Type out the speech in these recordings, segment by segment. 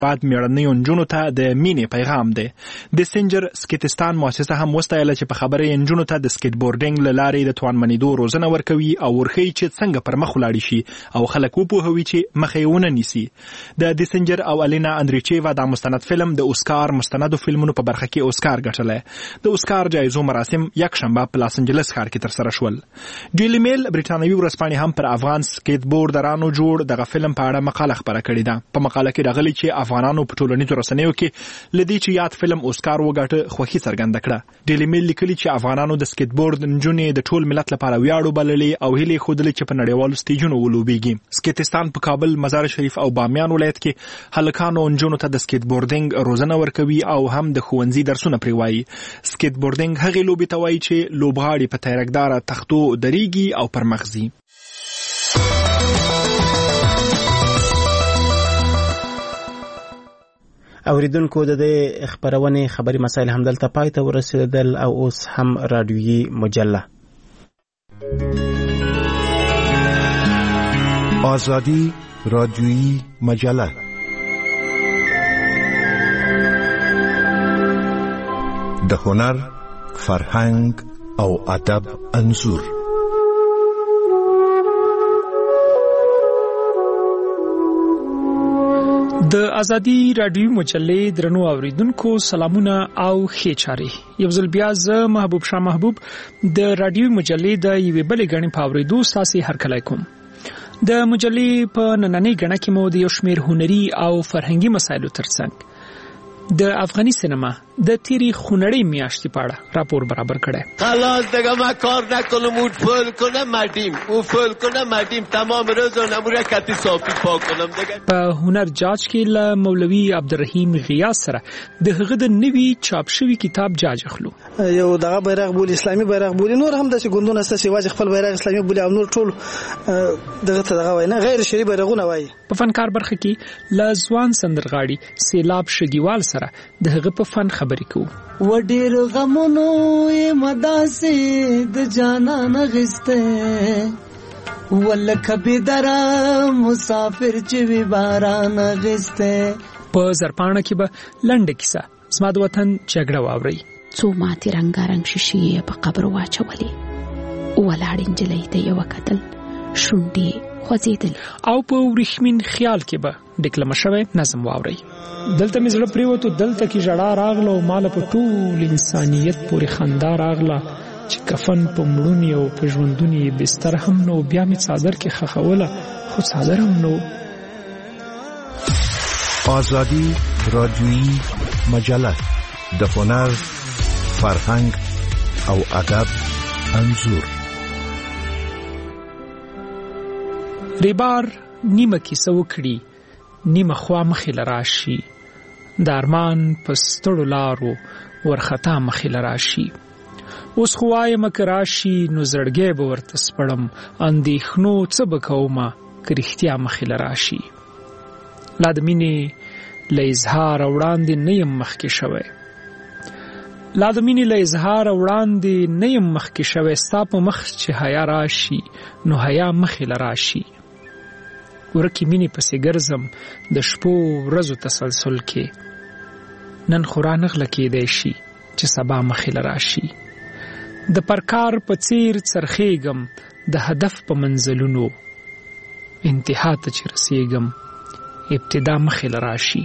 بعد میړنیو نجونو ته د مینې پیغام دی. د سنجر سکیټستان مؤسسه هم وستایله چې په خبره یې نجونو ته د سکیټ بورډینګ له لارې د توانمنېدو روزنه ورکوي او ورښیي چې څنګه پر مخ ولاړ شي او خلک وپوهوي چې مخ یې ونه نیسي. د سنجر او الینا اندریچیوا دا مستند فلم د اوسکار مستندو فلمونو په برخه کې اوسکار ګټلی. د اوسکار جایزو مراسم یکشنبه په لاس انجلس ښار کې ترسره شول. ډیلی میل برټانوي ورځپاڼې هم پر افغان سکیټ بورډرانو جوړ دغه فلم په اړه مقاله خپره کړې ده. په مقاله کې راغلي چې افغانانو په ټولنیزو رسنیو کې لدی چې یاد فلم اوسکار وګټه خوښي څرګنده کړه. ډیلی میل لیکلي چې افغانانو د سکیټ بورډ نجونې د ټول ملت لپاره ویاړ وبللې او هیلې ښودلې چې په نړیوالو سټیجونو ولوبېږي. سکیټستان په کابل، مزار شریف او بامیان ولایت کې هلکانو نجونو ته د سکیټ بورډینګ روزنه ورکوي او هم د ښوونځي درسونه پرې وایي. سکیټ بورډینګ هغې لوبې ته وایي چې لوبغاړي په تیرکداره تختو درېږي او پر مخ ځي. اوریدونکو د دې خبرونه خبري مسایل هم دلته پای ته ورسېدل او اوس هم رادیویي مجله آزادی رادیویی مجله د هنر، فرهنګ او ادب انځور. د ازادي رادیو مجلې درنو اوریدونکو سلامونه او ښه چاري. یو ځل بیا زه محبوب شاه محبوب د رادیو مجلې د یوې بلې غړي په اوریدو ساسي هرکلی کوم. د مجلې په نننۍ غړه کې مو د یو شمېر هنري او فرهنګي مسایلو ترڅنګ د افغاني سینما د تیری خونړی میاشتې په اړه راپور برابر کړی. خلاص دیگه من کار نکنم اون فل کنم مدیم تمام روز و نموره کتی صافی پاک کنم دیگه. په هنر جاج کې له مولوي عبدالرحیم غیاث سره د هغه د نوي چاپ شوي کتاب جاج اخلو. یو دغه بیرغ بولی، اسلامي بیرغ بولی، نور هم د ګوندونه ست چې واځي خپل بیرغ اسلامي بولی او نور ټول دغه وایي غیر شری بیرغونه وایي. په فنکار برخه کې له ځوان سندرغاړي سیلاب شګیوال سره د هغه په فن خبرې کوو. و ډیر غمونو مداسې د جانان غسته ولکه بدره مسافر چې وی باران غسته. په زرپانه کې به لنډه کیسه زما د وطن جګړه واوري. څو ماتې رنګارنګ شیشې په قبر واچولې ولاړ انجلۍ ته یو کتل شونډې خوځېدل او په ورېښمین خیال کې به ډکلمه شوی نظم واوري. دلته مې زړه پریوتو، دلته کې ژړا راغله او مال په ټول انسانیت پورې خندا راغله چې کفن په مړونی او په ژوندونی بستر هم نو، بیا مې څادر کې خخوله خو څادر هم نو. آزادی رادیویی مجله د هنر، فرهنګ او ادب انځور. ریبار نیمه کیسه وکړي، نیمه خوا مخې لراشي، د ارمان په ستړو لارو ورخطا مخې لراشي. اوس خو وایم که راشي نو زړګی به ورته سپړم، اندېښنو څه به کومه که رښتیا مخې لراشي. لا د مینې له اظهاره وړاندې نه یم مخکې شوی، ستا په مخ چې حیا راشي نو حیا مخې لراشي. ورکی مینې پسې ګرځم د شپو ورځو تسلسل کې، نن خو رانغله کېدی شي چې سبا مخې لراشي. د پرکار په څیر څرخېږم د هدف په منزلونو، انتها ته چې رسېږم ابتدا مخې لراشي.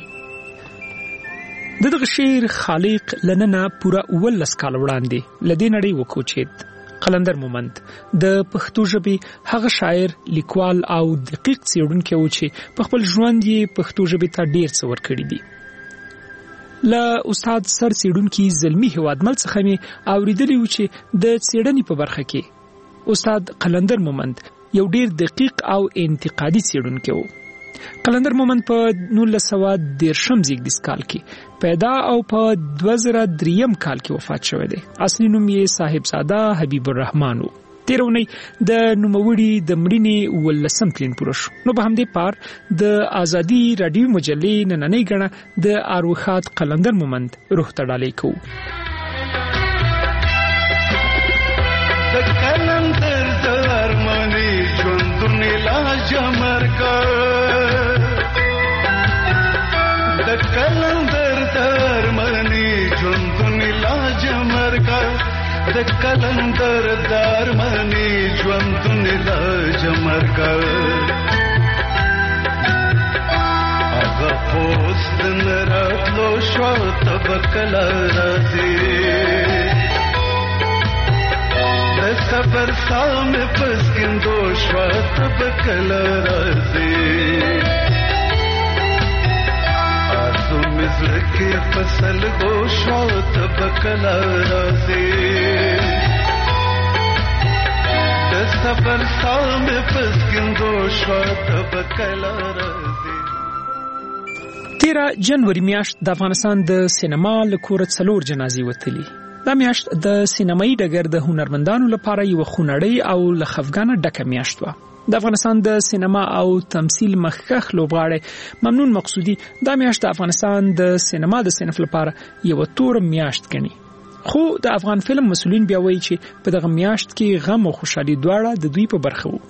د دغه شعر خالق لننه پوره 19 کال وړاندې له دې نړۍ وکوچېد. قلندر مومند د پښتو ژبې هغه شاعر، لیکوال او دقیق څېړونکی و چې په خپل ژوند یې پښتو ژبې ته ډېر څه ورکړي دي. له استاد سر څېړونکي زلمي هیوادمل څخه مې اورېدلي و چې د څېړنې په برخه کې استاد قلندر مومند یو ډېر دقیق او انتقادي څېړونکی و. قلندر مومند په 1913 زیږدیز کال کې پیدا او په 2003 کال کې وفات شوی دی. اصلي نوم یې صاحبزاده حبیب الرحمن و. تیر اونۍ د نوموړي د مړینې 19 کلین پوره شو. نو په همدې پار د ازادي رادیو مجلې نننۍ غړه د اروخات قلندر مومند روح ته ډالۍ کوو. د قلندر د ارماني ژوندونه لا جمر کا د कलंदर दरमनी ژوندونی لاج مرګه د کلندر درمنی ژوندونی لاج مرګه هغه پوست نراتلو شو تبکل راځي د صبر سام پسکندو شو تبکل راځي مزلکی فصل گوشو تبکل رازی دستبر سام پسکندو شو تبکل رازی. 13 جنوري میاشت د افغانستان د سینما له کوره 4 جنازې وتلي. دا میاشت د سینمایي ډګر د هنرمندانو لپاره یو خونړی او له خفګانه ډکه میاشت وه. د افغانستان د سینما او تمثیل مخکښ لوبغاړی ممنون مقصودی دا میاشت د افغانستان د سینما د صنف لپاره یو تور میاشت ګڼي. خو د افغان فلم مسؤلین بیا وایي چې په دغه میاشت کې غم او خوشحالي دواړه د دوی په برخه وو.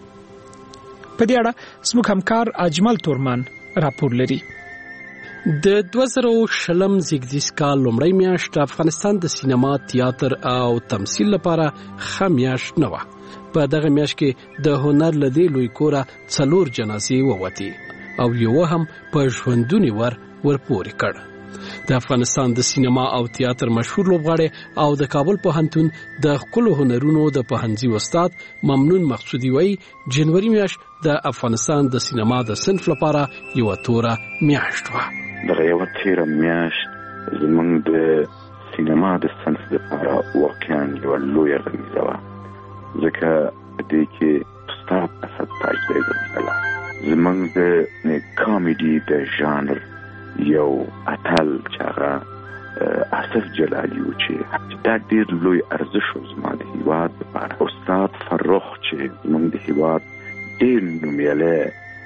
په دې اړه زموږ همکار اجمل تورمان راپور لري. د 2020 زیږدیز کال لومړی میاشت افغانستان د سینما، تیاتر او تمثیل لپاره ښه میاشت نه وه. په دغه میاشت کې د هنر لدی لوی کوره 4 جنازې ووتې او یو هم په ژوندونی ورپورې کړ. د افغانستان د سینما او تیاتر مشهور لوبغاړی او د کابل پوهنتون د ښکلو هنرونو د پوهنځي استاد ممنون مقصودی وایي جنوري میاشت د افغانستان د سینما د صنف لپاره یو توره میاشت وه. دغه یو تیره میاشت زموږ د سینما د صنف لپاره واقعا یو لویه غمیزه وه، ځکه دې کې استاد اسد تاجدی زمزله زموږ د کامیډي د ژانر یو اتل چې هغه آصف جلالي و چې دا ډېر لوی ارزښت و زما د هېواد لپاره. استاد فرخ چې زموږ د هېواد ډېر نومیالی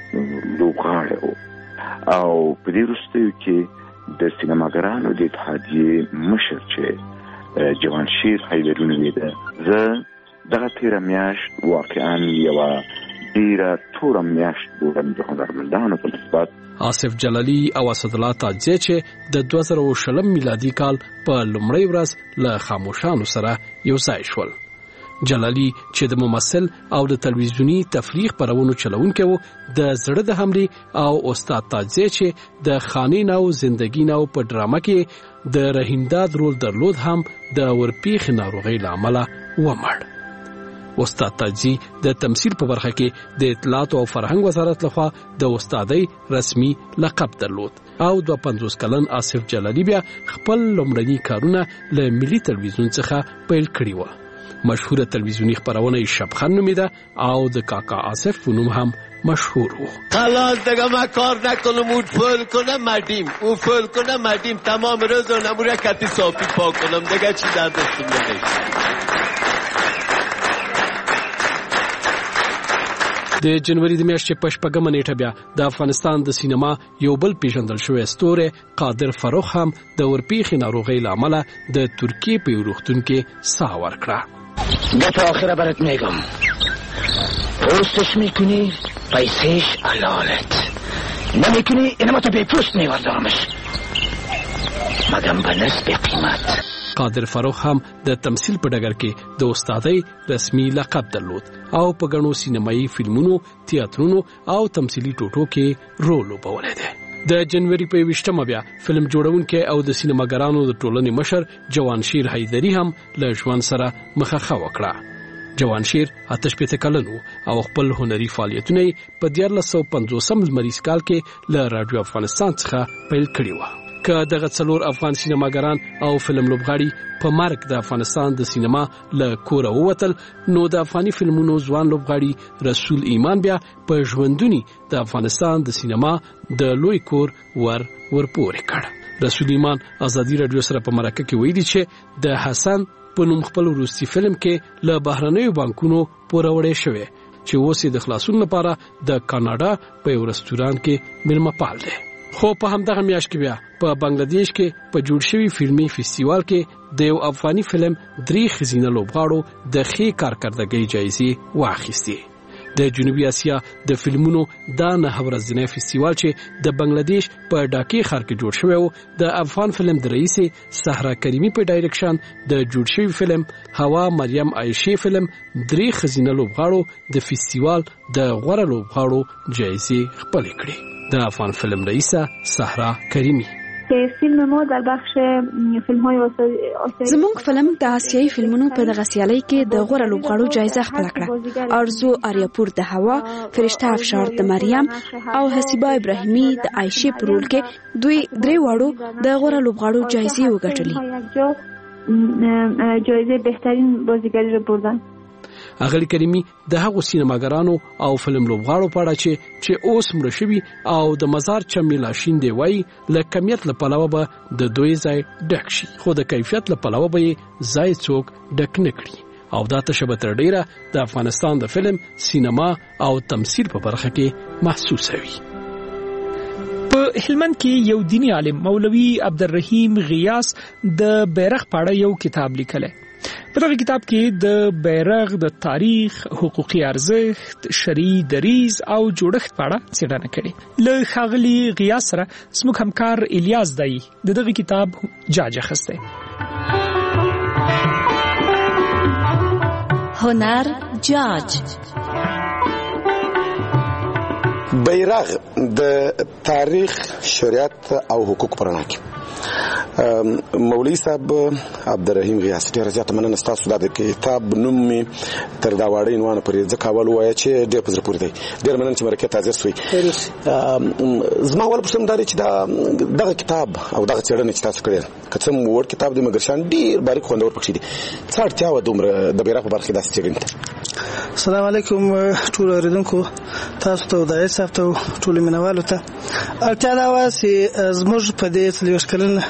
لوبغاړی و او په دې وروستیو کې د سینماګرانو د اتحادیې مشر چې جوانشیر حیدري نومېده. زه دغه تیره میاشت واقعا یوه ډېره توره میاشت بولم د هنرمندانو په نسبت. آصف جلالی او اسدالله تاجزی چې د 2020 میلادي کال په لومړۍ ورځ له خاموشانو سره یو ځای شول. جلالی چې د ممثل او د تلویزیونی تفریح خپرونو چلونکی و، د زړه د حملې او استاد تاجزی چې د خانین او زندگی نو په ډرامه کې د رهینداد رول درلود هم د ورپیخ ناروغۍ له امله ومړ. استاد تاجزی د تمثیل په برخه کې د اطلاعات او فرهنګ وزارت لخوا د استادۍ رسمي لقب درلود او 52 کلن آصف جلالی بیا خپل لومړني کارونه له ملي تلویزیون څخه پیل کړي و. مشهوره تلویزیونی خپرونه شبخن نومیده او د کاکا آصف په نوم هم مشهور و. خلاص دیگه من کار نکنم اون فل کنم مدیم اون فل کنم مدیم تمام روز و نموره کتی صافی پاک کنم دیگه چی در دستم نمیشه. د جنوري د میاشتې په 8 نیټه بیا د افغانستان د سینما یو بل پیژندل شوی ستوری قادر فروخ هم د ورپیخ ناروغۍ له امله د ترکیه په یو روغتون کې ساه ورکړه. تا آخره برات میگم پوستش میکنی پیسش علالت نمیکنی اینما تا به پوست میوردارمش مگم به نسب قیمت. قادر فروخ هم د تمثیل په ډګر کې د استادۍ رسمي لقب درلود او په غنو سینمایي فلمونو، تیاترونو او تمثیلي ټوټو کې رول لوبولی دی. د جنوري په 20 بیا فلم جوړونکی او د سینماګرانو د ټولنې مشر جوانشیر حیدري هم له ژوند سره مخه وکړه. جوانشیر 88 کلن او خپل هنري فعالیتونه په 1950 لمریز کال کې له رادیو افغانستان څخه پیل کړي و. که دغه 4 افغان سینماګران او فلم لوبغاړي په مرګ د افغانستان د سینما له کوره ووتل، نو د افغاني فلمونو ځوان لوبغاړي رسول ایمان بیا په ژوندونی د افغانستان د سینما د لوی کور ورپورې کړ. رسول ایمان ازادي رادیو سره په مرکه کې ویلي چې د حسن په نوم خپل وروستي فلم کې له بهرنیو بانکونو پوروړی شوی چې اوس د خلاصون لپاره د کاناډا په یو رستوران کې مېلمه پال دی. خو په همدغه میاشت کې بیا په بنگلاديش کې په جوړ شوی فلمي فستیوال کې د یو افغاني فلم 3 ښځینه لوبغاړو د ښې کارکردګۍ جایزې واخیستې. د جنوبي اسیا د فلمونو دا 9 ورځنی فستیوال چې د بنگلاديش په ډاکي ښار کې جوړ شوی و د افغان فلم د رئیس صحرا کریمی په ډایرکشن د جوړ شوی فلم هوا مریم عایشه فلم 3 خزینه لوبغاړو د فستیوال د غوړه لوبغاړو جایزه خپل کړې د افغان فلم رئیس صحرا کریمی فیلم ما در بخش فیلم‌های آسیایی زموږ فلم د آسیایي فلمونو په دغه سیالۍ کې د غوړه لوبغاړو جایزه خپل کړه. ارزو آریاپور د هوا، فرشته افشار د مریم او حسیبه ابراهیمی د عایشه په رول کې دوی 3 واړو د غوړه لوبغاړو جایزه وګټلې. جایزه بهترین بازیگری رو بردن. اغلی کریمی د هغو سینماګرانو او فلم لوبغاړو په اړه چې اوس مړ شوي او د مزار چمیلا شیندې وایي له کمیت له پلوه به د دوی ځای ډک شي خو د کیفیت له پلوه به یې ځای څوک ډک نه کړي او دا تشه به تر ډیره د افغانستان د فلم سینما او تمثیل په برخه کې محسوسه وي. په هلمند کې یو دینی عالم مولوی عبدالرحیم غیاس د بیرغ په اړه یو کتاب لیکلی. په دغه کتاب کې د بیرغ د تاریخ، حقوقي ارزښت، شرعي دریځ او جوړښت په اړه څېړنه کړې. له ښاغلي غیاس سره زموږ همکار الیاس دای د دغه کتاب جاج اخیستی. هنر جاج. بیرغ د تاریخ، شریعت او حقوق پر اړه کې مولوی صاحب عبدالرحیم غیاس ډیر زیات مننه ستاسو د کتاب نوم می تر دا واړی نوانه پرې ځکه اول وایي چې ډیر پزره پوری دی. ډیر مننه چې مرکه تازه سوی. زما ول پرسم داري چې دغه کتاب او دغه څېړنه چې تاسو کړې کڅم ور کتاب د مګر شان ډیر باریک خوندور پکې دي. څه اړتیا و دومره د بیرغ په برخه داسې څېړنه؟ السلام علیکم ټول اوریدونکو، تاسو ته د ایساف ته ټول مینوالو ته اړتیا دا و چې زموږ په دې تلوش کلن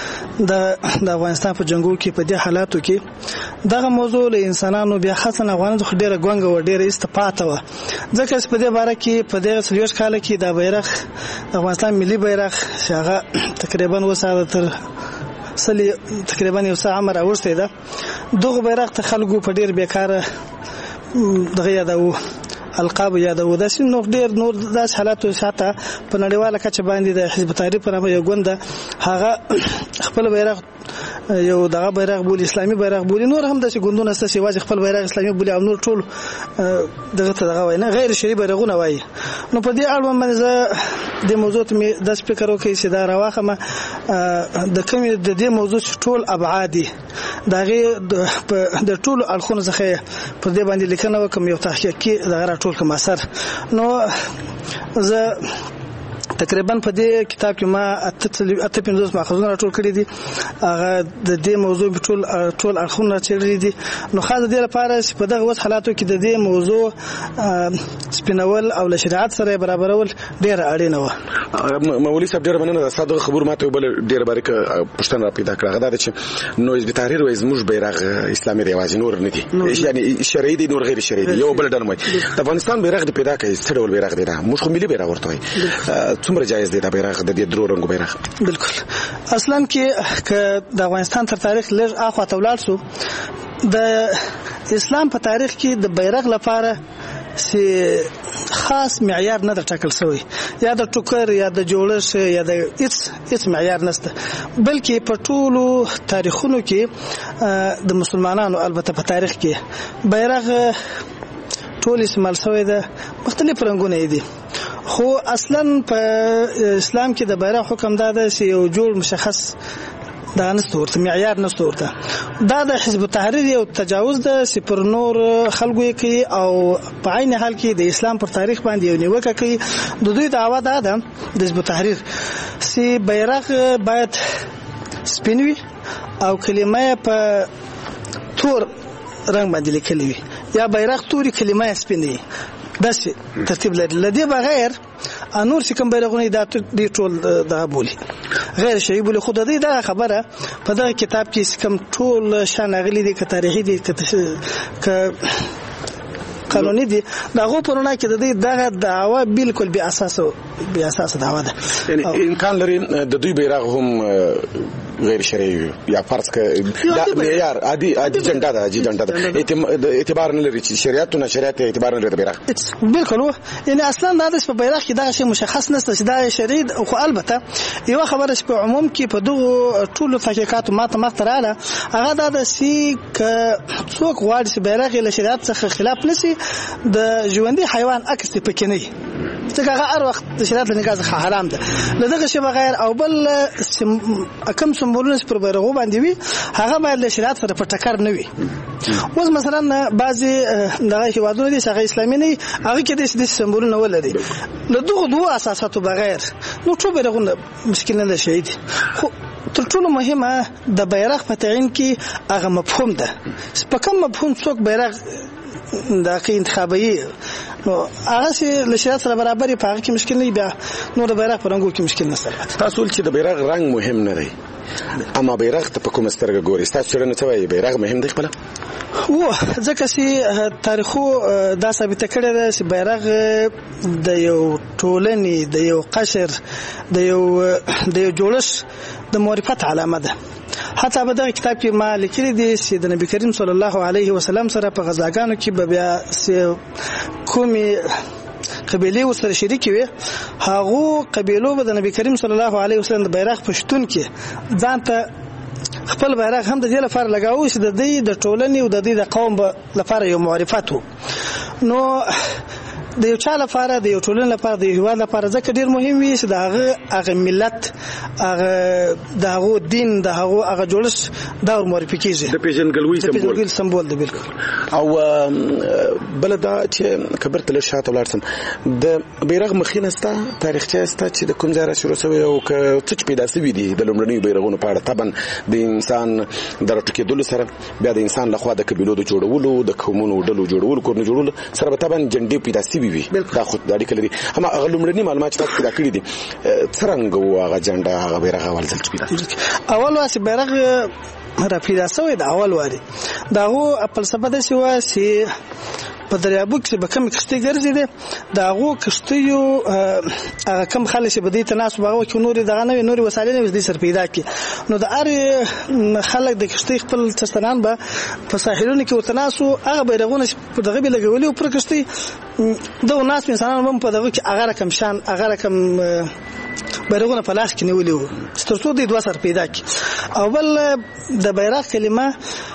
د افغانستان په جنگو کې په دې حالاتو کې دغه موضوع له انسانانو بیا خاصه افغانانو خو ډیره ګونګه و ډیره استفاده و ځکه چې په دې باره کې په دې سلیوش کال کې د بیرغ د افغانستان ملي بیرغ هغه تقریبا وساده تر سلی تقریبا یو ساعه عمر اورسته ده. دغه بیرغ ته خلکو په ډیر بیکاره دغه یادو القاب یادو داسې نور ډیر نور داس حالاتو ساته په نړیواله کچه باندې د حزب تحریر پر یو ګوند هغه خپل بیرغ یو دغه بیرغ بولی اسلامي بیرغ بولی، نور هم داسې ګوندونه ست چې واځي خپل بیرغ اسلامي بولی او نور ټول دغه ته دغه وای نه غیر شرعي بیرغونه وای. نو په دې اړه باندې د موضوع ته د سپیکر وکي چې دا راوخمه د کوم د دې موضوع ټول ابعاد دغه د ټول الخون څخه په دې باندې لیکنه وکم یو تحقیق کې دغه ټول کوم اثر. نو زه تقریبا په دې کتاب کې ما 85 ماخذونه ټول کړی دي، هغه د دې موضوع ټول اړخونه چیرې دي. نو خاصه دې لپاره چې په دغه وخت حالاتو کې د دې موضوع سپینول او له شریعت سره برابرول ډیر اړینه و. مولوی صاحب ډیر مننه تاسو خبر ماته بل ډیر باریک پښتنه را پیدا کړه. دا چې نو حزب تحریر وایي زموږ بیرغ اسلامي ریواج نور نه دي، یعنی شرعي دي نور غیر شرعي دي. یو بل ډول وایي د افغانستان بیرغ د پیدا کوي څه ډول بیرغ دی؟ دا موږ خو ملي بیرغ ورته وایي. څومره جایز دی دا بیرغ د دې درو رنگو بیرغ؟ بالکل اصلا کې د افغانستان تر تاریخ لږ اخوا تولال سو د اسلام په تاریخ کې د بیرغ لپاره چې خاص معیار نه ټاکل شوی، یا د ټوکر یا د جوړش یا د هیڅ معیار نشته، بلکې په ټولو تاریخونو کې د مسلمانانو البته په تاریخ کې بیرغ ټول استعمال شوی ده، مختلف رنگونه دي. خو اصلا په اسلام کې د بیرغ حکم دا ده چې یو جوړ مشخص دا نشته ورته معیار نشته ورته. دا د حزب تحریر یو تجاوز ده چې پر نور خلکو یې کوي او په عین حال کې د اسلام پر تاریخ باندې یو نیوکه کوي. د دوی دعوا ده د حزب تحریر چې بیرغ باید سپین وي او کلمه په تور رنگ باندې لیکل وي، یا بیرغ توري کلمه سپین وي. داسې ترتیب لري. لدی بغیر انور چې کوم بیرغونه د ټول د بولی غیر شرعي بولی. خود دې دا خبره په دغه کتاب کې کوم ټول شان غلي دي، ک تاریخي دي، ک قانوني دي دغه پرونه کې د دې دغه دعوا بالکل بی اساس دعوا ده. یعنی امکان لري د دوی بیرغ هم غیر شرعي یا فرض ک معیار عادي جنډا ده جنډا ده اعتبار نه لري چې شریعت او نشریعت اعتبار نه لري بیرغ بالکل. یعنی اصلا د په بیرغ کې دا شی مشخص نشته چې دا شرعي خو البته یو خبره چې په عموم کې په دغه ټولو تحقیقاتو ماته مختراله هغه دا سي ک څوک غواړي چې بیرغ له شریعت څخه خلاف نشي د ژوندۍ حیوان عکس پکې نه ځکه هغه هر وخت د شریعت له نگاه څخه حرام ده. له دغه شی بغیر او بل کم سمبولونه پر بیرغ باندې وي هغه باید له شریعت سره په ټکر نه وي. اوس مثلا بعضي دغه هیوادونه دي چې اسلامي نه هغه کې د سمبولونه ولري له دغه دوه اساساتو بغیر نو ټول بیرغونه مشکل نه شي. خو تر ټولو مهمه د بیرغ په تعین کې هغه مفهوم ده. په کوم مفهوم څوک بیرغ د انتخابي نو هغه چې له شریعت سره برابر په هغه کې مشکل نه بیا نو د بیرغ په رنګو کې مشکل نشته. تاسو چې د بیرغ رنگ مهم نه دی اما بیرغ ته په کوم سترګه ګوري تاسو چیرې نه توي بیرغ مهم دی خپل ځکه چې تاریخو دا ثابت کړی دی چې بیرغ د یو ټولنې د یو قشر د یو جوړښت د معرفت علامه ده. حتی په دغه کتاب کې ما لیکلي دي چې د نبی کریم صلی الله علیه وسلم سره په غزاګانو کې به بیا کومي قبیله ورسره شریک وي هغه قبیلو به د نبی کریم صلی الله علیه وسلم د بیرغ پښتون کې ځان ته خپل بیرغ هم د دې لپاره لګاوه چې د دې د ټولنې او د دې د قوم لپاره یو معرفت وو. نو د یو چا لپاره د یو ټولنې لپاره د هیواد لپاره ځکه ډیر مهم وي چې هغه ملت هغه دین هغه جوړښت دا معرفي کیږي د پیژنګلوي سمبول دی بالکل. او بل دا چې کبرت له شاته ولرسم د بیرغ مخینستا تاریخچه استا چې د کوم ځای را شروع شوی او څه پیدا شوی دي د لومړنیو بیرغونو په اړه طبعا د انسان د راټکېدلو سره بیا د انسان لخوا د قبیلو د جوړولو د قومونو ډلو جوړولو کورنۍ جوړولو سره طبعا جنډي پیدا شوی وي دا خود د اړیکې لري. اما غلمړنی معلومات چې پیدا کړی دي څنګه هغه جنډا هغه بیرغ اول ځل پیدا اول واسه بیرغ را پیدا شوی د اول واري داغه فلسفه د سیوا سي په دریابو کې به کوم کشتي ګرځي دي داغه کشتیو هغه کم خلک به دې تناسب هغه کې نور دغه نور وسایل نه دي سر پیدا کی نو د ار خلک د کشتي خپل تستنان به په ساحلونو کې وتناسو هغه بیرغونه په دغه به لګولي او پر کشتي د ناس انسانان هم په دغه کې هغه کم شان هغه کم بیرغونه په لاس کې نیولي وو سترڅو د دوه سر پیدا کی او بل د بیرغ کلمه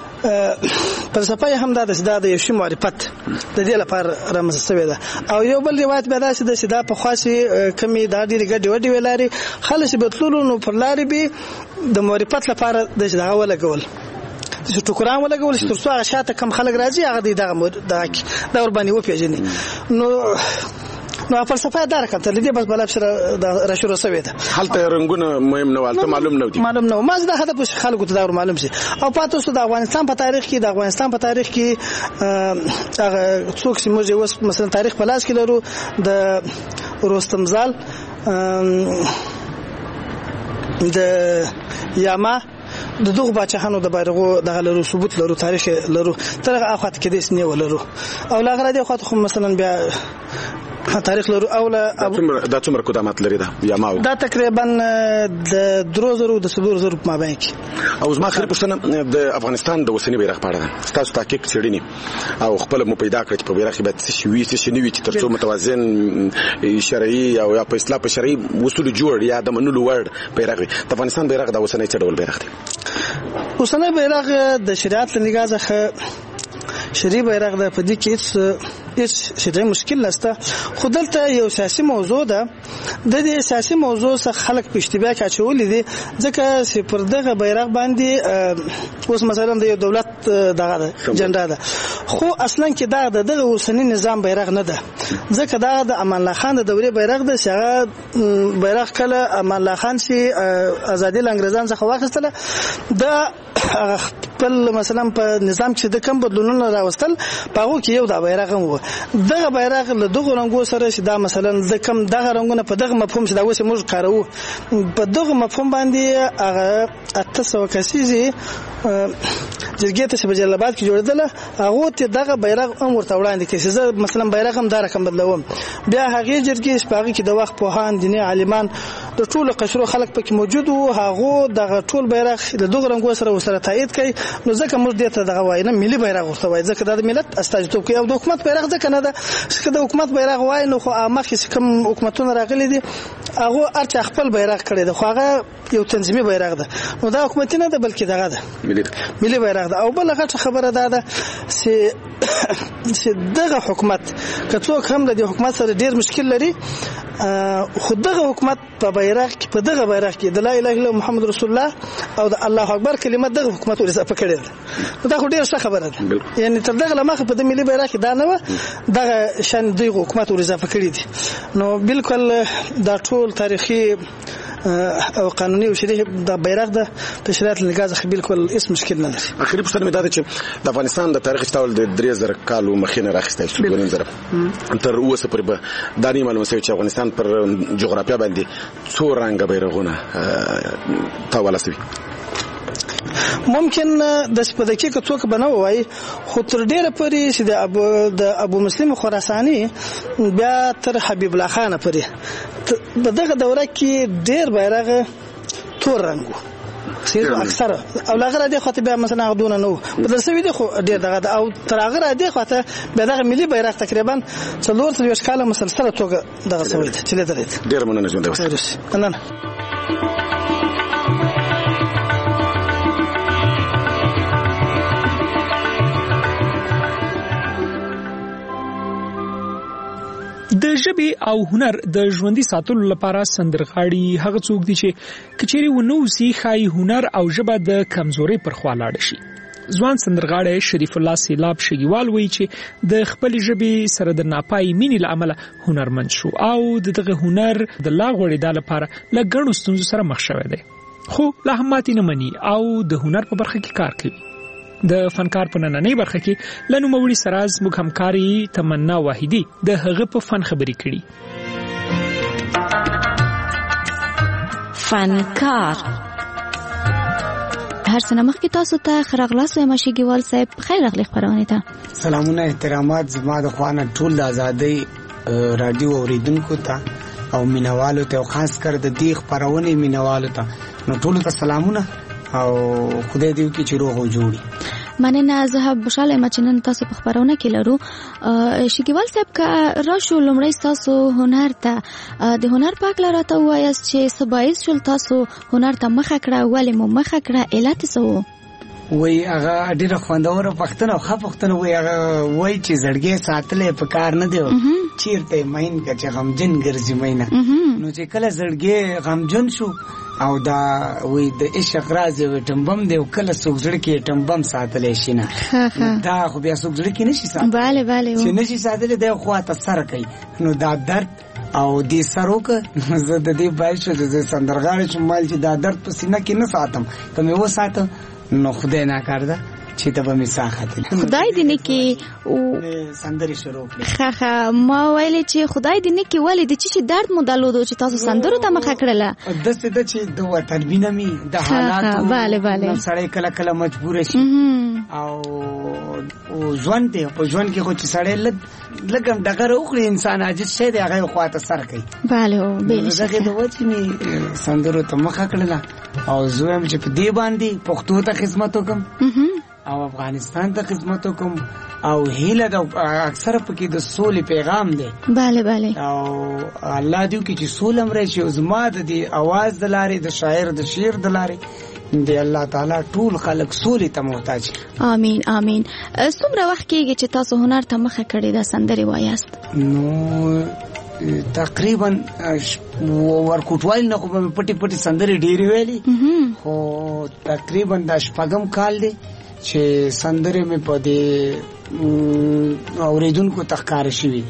فلسفه هم دا د یو شی معرفت د دې لپاره رامنځته شوې ده. او یو بل روایت به دا چې دا په خاصي کمی د ډېری ګډ وډي ولاري خلک به تللو نو پر لاري به د معرفت لپاره د دغه ولګول چې ټوکران ولګول چې ترڅو هغه شاته کم خلک راځي هغه دغه ور باندې وپیژني. نو فلسفه دا رقم تر دې بس بل ابشر را شروع شوې ده. حالته رنگونه مهم نه والته معلوم نه ما زه هدف خلکو ته دا معلوم شي. او پاتې سو د افغانستان په تاریخ کې هغه څوک چې موږ اوس مثلا تاریخ په لاس کې لرو د رستم زال د یاما د دغه بچهانو د بیرغو د غلرو ثبوت لرو تاریخ لرو تر هغه وخت کې د سنې ولرو او لا غره دی خو مثلا بیا تاریخ لرو اوله دا څومره قدامت لري یا ما دا تقریبا د 3000 د 4000 په مابین کې. او زما خیر پښتنه د افغانستان د وسنی بیرغ په اړه تاسو تحقیق چړینی او خپل مو پیدا کړی په بیرغ کې څه شي نوي چې ترڅو متوازن شرعي او یا په اصطلاح په شرعي اصول جوړ یا د منلو ور بیرغ د افغانستان بیرغ د وسنی څه ډول بیرغ دی؟ وسنی بیرغ د شریعت له نگاه څخه شری بیرغ د پدې کې هیڅ شری مشکل نشته. خو دلته یو سیاسي موضوع ده د دې سیاسي موضوع څخه خلک په اشتباه کې اچولې دي ځکه چې پر دغه بیرغ باندې اوس مثلا د یو دولت دغه جنډا ده خو اصلا کې دا دغه اوسنی نظام بیرغ نه ده ځکه دا د امان الله خان د دورې بیرغ ده چې هغه بیرغ کله امان الله خان چې ازادي له انګريزان څخه واخیستله د خپل مثلا په نظام کې د کم بدلونونه راوستل پاغو کې یو د بیرغ هم دغه بیرغ له دغه رنگو سره چې دا مثلا د کم دغه رنگونه په دغه مفهوم چې دا اوس موږ کارو په دغه مفهوم باندې هغه 800 کسیزي جرګې ته چې په جلالاباد کې جوړېدله هغه ته دغه بیرغ هم ورته وړاندې کړي چې مثلا بیرغ هم دا رقم بدلوم بیا هغه جرګې چې پاغي کې د وخت پوهان دیني عالمان د ټولو قشرو خلک پکې موجود وو هغه دغه ټول بیرغ د دغه رنگو سره تایید کړي نو ځکه موږ دې ته دغه وایي نه ملي بیرغ ورته وایي ځکه د ملت استازیتوب کوي او د حکومت بیرغ ځکه نه ده چې د حکومت بیرغ وایي نو خو مخکې کوم حکومتونه راغلي دي هغه ارچ خپل بیرغ کړی ده خو هغه یو تنظیمي بیرغ ده نو دا حکومت نه ده بلکې دغه ده ملي بیرغ ده او بل غټه خبره ده چې دغه حکومت کڅوک هم د حکومت سره ډیر مشکل لري خو دغه حکومت په بیرغ کې په دغه بیرغ کې د لا اله الا محمد رسول الله او د الله اکبر کلمه دغه حکومت ورزافه کړي ده دا خو ډیر ښه خبره ده یعنی تر دغه لمخه په د ملي بیرغ کې دا نه دغه شان دغه حکومت ورزافه کړي دي نو بالکل دا ټول تاریخي او قانوني او شریعه د بیرغ د تشریعات لګاز بالکل هیڅ مشکل نه لري. اخري پوښتنه مې دا ده چې د افغانستان د تاریخ ټول د 3000 کالو مخینه راخسته شو ګورم تر اوسه پورې به دا نه معلومه شوی چې افغانستان پر جغرافیه باندې څو رنګه بیرغونه تاولسوي ممکن د سپدکی که څوک بنو وای خو تر ډیره پرې چې د ابو مسلم خراساني بیا تر حبیب الله خان پرې دغه دوره کې ډیر بیرغ تور رنگو سیدو اکثر او لاغره دي خاطر بیا مثلا غدونه نو بدل سوي دي خو ډیر دغه او تر هغه دي خاطر بیا دغه ملي بیرغ تقریبا 4 کاله مسلسله توګه دغه سوي دي چې لته ډیر مننه ژوند اوس مننه. د ژبې او هنر د ژوندۍ ساتلو لپاره سندرغاړي هغه څوک دي چې کچېری ونو سي خای هنر او ژبه د کمزوري پر خوا لاړ شي. ځوان سندرغاړی شریف الله سیلاب شګیوال وایي چې د خپل ژبې سره د ناپای مینې لامل هنرمند شو او دغه هنر د لا غوړېدا لپاره لګڼو ستونزو سره مخ شوی دی خو لا هم ماتې نه مني او د هنر په برخه کې کار کوي. د فنکار په نننۍ برخه کې له نوموړي سره زموږ همکاري تمنا واحدي د هغه په فن خبرې کړي. فنکار هر څه مخکې تاسو ته خرغلاس وایم شګیوال صاحب خیر راغلی خبرونه ته. سلامونه احترامات زما د خوانه ټول د ازادۍ رادیو اوریدونکو ته او مینوالو ته او خاص کر د دې خبرونه مینوالو ته نو ټول ته سلامونه او خدای دې وکړي چې روغ او جوړي. مننه زه خوشاله یم چې نن تاسو په خبرونه کې لرو. شګیوال صاحب که راشو لومړی تاسو هنر ته د هنر په اړه راته وایاست چې سبایز شول تاسو هنر ته مخه کړه ولې مو مخه کړه علت څه وو؟ وای هغه ډیره خوندوره پښتنه خو پښتنه وای هغه وای چې زړګي ساتلې په کار نه دیو چیرته ماین کا چې غمجن ګرځي ماینه نو چې کله زړګي غمجن شو او دا وای د عشق راز ټمبم دی او کله سوګړ کې ټمبم ساتلې شینه دا خو بیا سوګړ کې نشي ساتل bale bale چې نشي ساتل دا خو تاثیر کوي نو دا درد او دې سروک زه د دې بایشه د سندرغاړي چې مال چې دا درد په سینه کې نه ساتم ته مې و ساتم نو خدای نه کړدا چې ته به می ساخته خدای دې نه کې او سندري شروع کړې خخه ما ویلې چې خدای دې نه کې ولې د چې درد مو دالو چې تاسو سندرو ته مخه کړله د څه د چې د وطن بینمي د حالات bale bale نو سړی کله کله مجبور شي او ځوان دی په ځوان کې خو چې سړی لګم دغه وکړي انسان عاجز شه دی هغه خواته سر کوي bale او به زګه د وځي می سندرو ته مخه کړله او زویم چې په دې باندې پښتو ته خدمت وکم او افغانستان ته خدمت وکم او هیله د اکثر پکې د سولې پیغام دی bale bale او الله دې کې چې سولم راشي او زما د دې आवाज د لارې د شاعر د شعر د لارې دی الله تعالی ټول خلق سولې ته محتاج. امين امين. څومره وخت کېږي چې تاسو هنر ته مخه کړی دا سندري وایاست؟ نو تقریبا ورکوټوال نه کوم پټي پټي سندري ډېری ویلي خو تقریبا د شپږم کال دی چې سندري مې په دې اوریدونکو تخکار شوی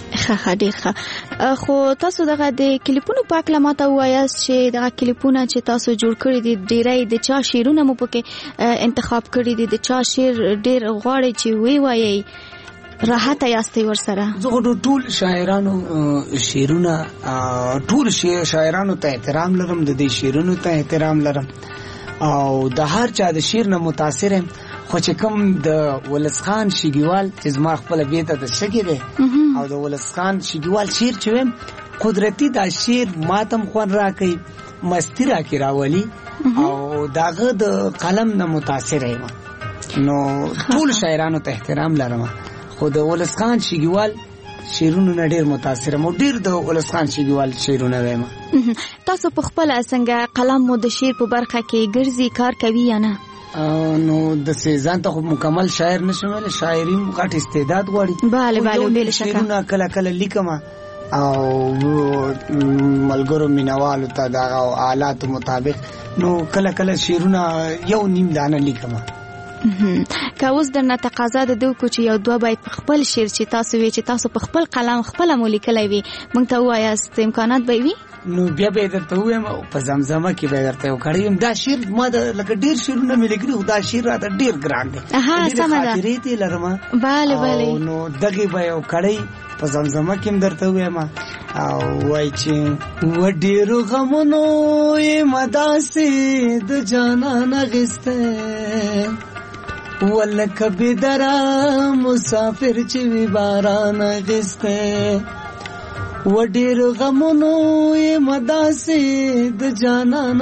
ښه ډیر ښه. خو تاسو دغه د کلیپونو په اړه ماته وایاست چې دغه کلیپونه چې تاسو جوړ کړی دي ډیرای د چا شعرونه مو پکې انتخاب کړی دي، د چا شعر ډیر غواړي چې وی وایي راحت یاستئ ورسره؟ زه ټول شاعرانو شعرونه ټول شاعرانو ته احترام لرم، د دې شعرونو ته احترام لرم او د هر چا د شعر نه متاثر یم. خو چې کوم د ولس خان شګیوال چې زما خپل بیت د شګی دی او د ولس خان شګیوال شعر چې ویم قدرتی دا شعر ماتم خون راکې مستی راکې راولي او داغه د قلم نه متاثر یم. نو ټول شاعرانو ته احترام لرم خو د ولس خان شګیوال شعرونو نه ډیر متاثر یم، ډیر د ولس خان شګیوال شعرونه وایم. تاسو په خپل څنګه قلم مو د شعر په برخه کې ګرځي کار کوي یا نه؟ نو د ځان ته مکمل شاعر نشم ویل، شاعري غټ استعداد غواړي. bale بل شکه شعرونه کله کله لیکم او ملګرو مینوالو ته د حالات مطابق نو کله کله شعرونه یو نیم دانه لیکم. که اوس درنه تقاضا د دوی کو چې یو دوه باید په خپل شعر چې تاسو وی چې تاسو په خپل قلم خپل مو لیکلی وي مونږ ته وایاست امکانات به وي؟ نو بیا به درته وایم په زمزمه کې به درته وکړم دا شعر ما د لکه ډیر شعرونه مې لیکلي دا شعر راته ډیر ګران دی. سمه ده خاطرې ته لرم. bale نو دغه به یو کړی په زمزمه کې درته وایم او وای چې و ډیر غمونو یې مداسې د جانان غسته ولکه بدرا مسافر چې وی باران غسته و ډیر غمونو یې مداسې د جانان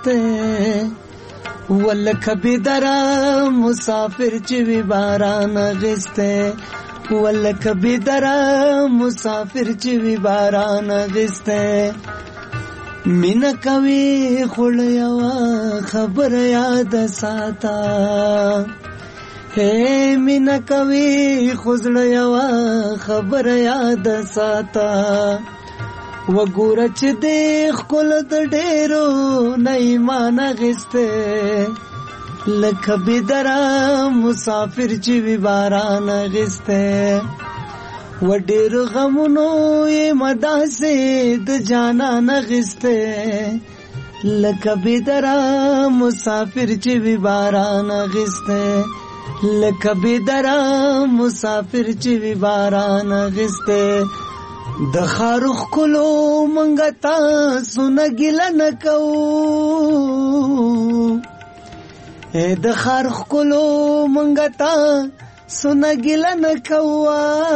غسته ولکه بدرا مسافر چې وی باران غسته ولکه بدرا مسافر چې وی باران غسته مینا کوي خړیا خبر یاد ساتا ہے مینا کوي خزړیا خبر یاد ساتا وګور چې د خپل د ډېرو نه ایمان غسته لکه بدرا مسافر چې وی باران غسته و ډېر غمونو یې مداسې د جانان غسته لکه بدرا مسافر چې وی باران غسته لکه بدرا مسافر چې وی باران غسته د خاروخ کلو منګتا سن ګل نکو اے د خاروخ کلو منګتا سن ګل نکوا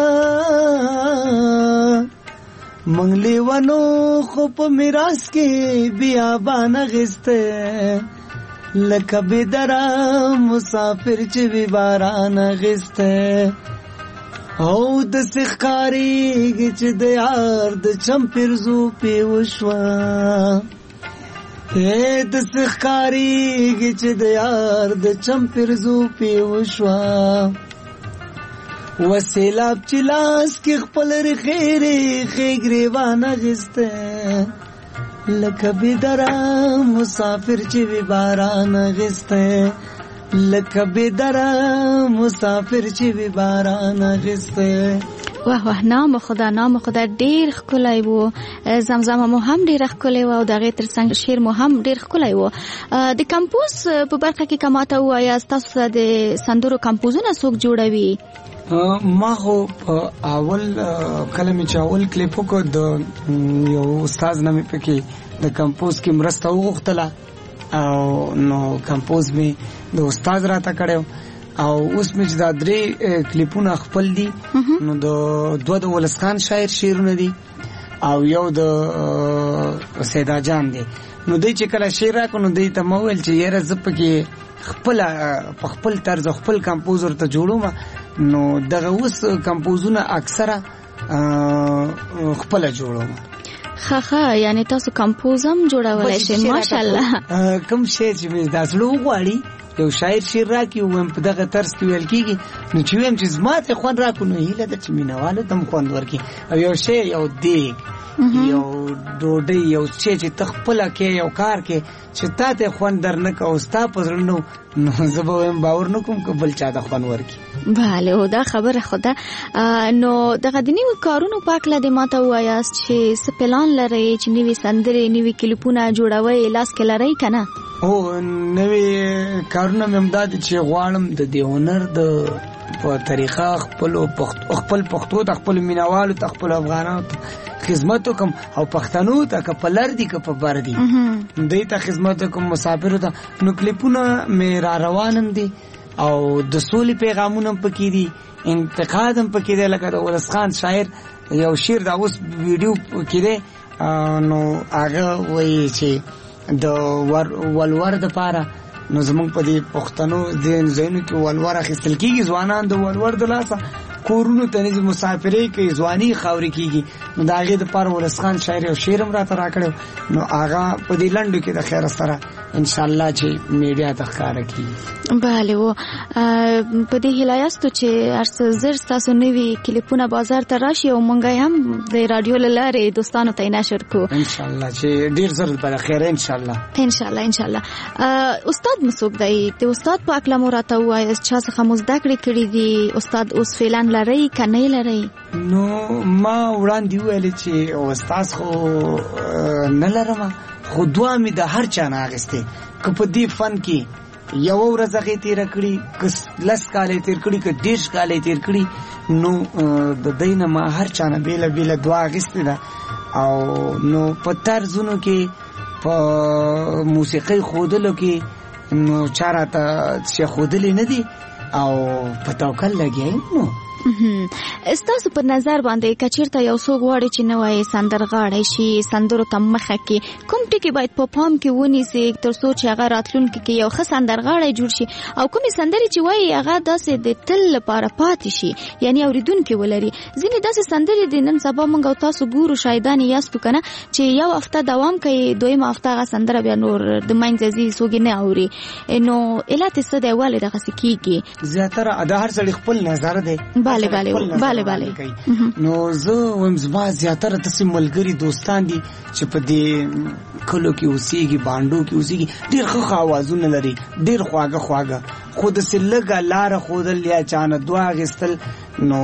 منګلی ونو خو په میراث کې بیا بان غسته لکه بدرا مسافر چې وی باران غسته او د سخکاری چې د یار د چمپرزو پی وشوا اے د سخکاری چې د یار د چمپرزو پی وشوا وسیلاب چلاس کې خپل رخيري خېګریوان غسته لکه بدرا مسافر چې وی باران غسته لکه بدرا مسافر چې وی باران غسته. واه واه نام خدا ډیر ښکلی وو. زمزمه مو هم ډیر ښکلی وو او دغه ترڅنګ شعر مو هم ډیر ښکلی وو. د کمپوز په برخه کې کماته وایي تاسو د سندرو کمپوزونه څوک جوړوي؟ ما خو په اول کلمې چې اول کلیپ کو د یو استاد نامې پکې د کمپوز کې مرسته وغوښتله او نو کمپوز می د استاد راته کړو او اوس مې چې دا درې کلیپونه خپل دي نو د ولس خان شاعر شعرونه دي او یو د سیدا جان دی. نو دوی چې کله شعر راکو نو دوی ته مو ویل چې یاره زه پکې په خپل طرز خپل کمپوزر ته جوړوم. نو دغه اوس کمپوزونه اکثره خپل جوړوم. خخه یعنی تاسو کمپوز هم جوړولای شئ؟ ماشاءالله. کوم شی چې مې تاسو وغواړي یو شاعر شعر راکړي ویم په دغه طرز کې ویل کېږي نو چې ویم چې زما ته خوند راکړو نو هیله ده چې مینهوالو ته هم خوند ورکړي او یو شی یو دیګ یو ډوډۍ یو چې ته خپله کې یو کار کې چې تا ته خوند در نه که او ستا په زړه نو زه به وایم باور نه کوم که بل چا ته خوند ورکړي. بله او دا خبره خو ده. نو دغه د نوي کارونو په هکله دې ما ته ووایاست چې څه پلان لرئ چې نوي سندرې نوي کلیپونه جوړوئ لاس کې لرئ که نه؟ هو نوي کارونه مې همدا دي چې غواړم د دې هنر د په طریقه خپل پښتو ته خپل مینوالو ته خپل افغانانو ته خدمت وکم او پښتنو ته که په لر دي که په بر دي دوی ته خدمت وکم مسافرو ته. نو کلیپونه مې را روانم دي او د سولې پیغامونه هم پکې دي انتقاد هم پکې دی لکه د ولس خان شاعر یو شعر دا اوس ویډیو کې دی نو هغه وایي چې د ولور دپاره نو زمونږ په دې پښتنو ځایونو کې ولور اخیستل کېږي ځوانان د ولور د لاسه کورونو ته نظم مسافرۍ کوي ځواني خاورې کېږي نو د هغې دپاره ولس خان شاعر یو شعر هم راته راکړی نو هغه په دې لنډو کې د خیره سره انشاءالله چې میډیا ته ښکاره کېږي. بله و په دې هیله یاستو چې هر څه زر ستاسو نوي کلیپونه بازار ته راشي او موږ هم د راډیو له لارې دوستانو ته یې نشر کړو انشاءالله چې ډېر زر به د خیره انشاءالله. استاد مو څوک دی؟ د استاد په هکله مو راته ووایاست چا څخه مو زده کړې کړي دي؟ استاد اوس فعلا لرئ که نه لرئ؟ نو ما وړاندې وویلې چې استاد خو نه لرم خو دعا مې د هر چا نه اخیستې که په دې فن کې یوه ورځ هغې تېره کړي که 10 کاله یې تېر کړي که 10 کاله یې تېر کړي نو د دی نه ما هر چا نه بېله بېله دعا اخیستې ده او نو په طرزونو کې په موسیقۍ ښودلو کې نو چا راته چې ښودلې نه دي او په توکل لګیا نو ستاسو په نظر باندې که چېرته یو څوک غواړي چې نوی سندرغاړی شي سندرو ته مخه کې کوم ټکي باید په پام کې ونیسي تر څو چې هغه راتلونکي کې یو ښه سندرغاړی جوړ شي او کومې سندرې چې وایي هغه داسې د تل لپاره پاتې شي یعنی اوریدونکي ولري؟ ځینې داسې سندرې د نن سبا موږ او تاسو ګورو شاهدان یاستو که نه چې یو هفته دوام کوي دویمه هفته هغه سندره بیا نور د منځه ځي څوک یې نه اوري نو علت یې څه دی ولې دغسې کېږي؟ زیاتره د هر سړي خپل نظر دی. بله نو زه ویم زما زیاتره داسې ملګري دوستان دي چې په دې کلو کې اوسېږي بانډو کې اوسېږي ډېر ښه اوازونه لري ډېر خواږه خو داسې لږه لاره ښودل یا چانه دعا اخیستل نو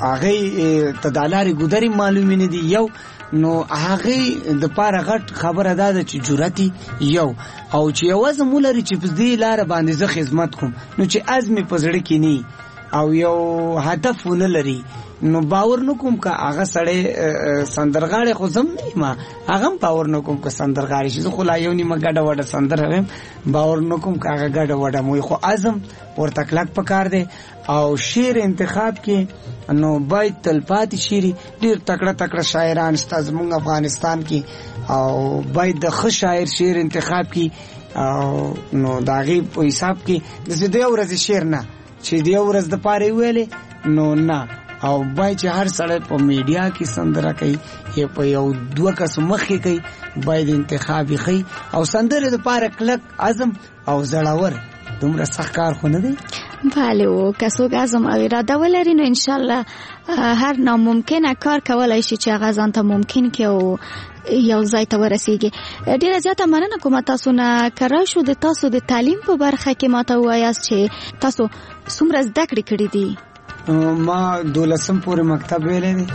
هغې ته دا لارې ګودرې معلومې نه دي یو نو هغې دپاره غټ خبره دا ده چې جرأت یو او چې یو عزم ولري چې په دې لاره باندې زه خدمت کوم نو چې عزم په زړه کې نه او یو هدف ونه لري نو باور نکوم که هغه سړی سندرغاړی خو زم نه یم هغه هم باور نکوم که سندرغاړی شي زه خو لا یو نیمه ګډه وډه سندره ویم باور نکوم که هغه ګډه وډه موي خو عزم ورته کلک پکار دی او شعر انتخاب کې نو باید تلپاتې شعري ډېر تکړه شاعران شته زموږ افغانستان کې او باید د ښه شاعر شعر انتخاب کې او نو د هغې په حساب کې داسې د یو ورځې شعر نه چې د یو ورځ دپاره یې ویلې نو نه او باید چې هر سړی په میډیا کې سندره کوي یا په یو 2 کسو مخکې کوي باید انتخاب یې ښي او سندرې دپاره کلک عزم او زړور دومره سخت کار خو نه دی. بله و که څوک عزم او اراده ولري نو انشاءالله هر ناممکنه کار کولی شي چې هغه ځان ته ممکن کړي او یو ځای ته ورسیږي. ډیره زیاته مننه کوم تاسو نه کرا شو د تاسو د تعلیم په برخه کې ماته وایاست چې تاسو څومره زده کړې کړې دي؟ ما 12 پورې مکتب ویلی دی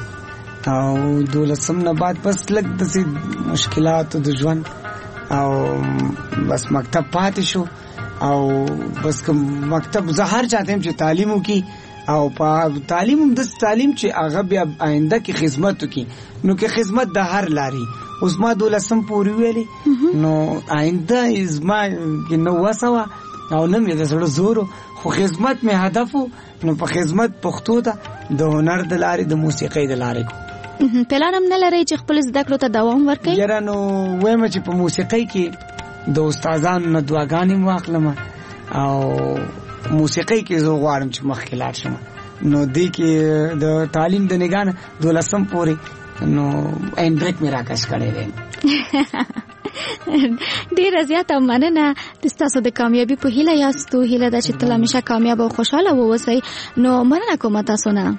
او 12 نه بعد بس لږ داسې مشکلاتو د ژوند او بس مکتب پاتې شو او بس که مکتب زه هر چاته یم چې تعلیم وکړي او په تعلیم هم داسې تعلیم چې هغه بیا آینده کې خدمت وکړي نو که خدمت د هر لاري اوس ما 12 پورې ویلې نو آینده زما کې نه وسه وه او نه مې د زړه زور خو خدمت مې هدف و نو په خدمت پښتو ته د هنر د لارې د موسیقۍ د لارې پلان هم نه لرئ چې خپل زده کړو ته دوام ورکړئ؟ یاره نو وایم چې په موسیقۍ کې د استادانو نه دعاګانې م واخلم او موسیقۍ کې زه غواړم چې مخکې لاړ شم نو دې کې د تعلیم د نگاه نه 12 پورې نو این بریک مې راکش کړی دی. ډیره زیاته مننه د تاسو د کامیابی په هیله یاستو. هیله ده چې تل همیشه کامیاب او خوشاله واوسئ. نو مننه کوم تاسو نه.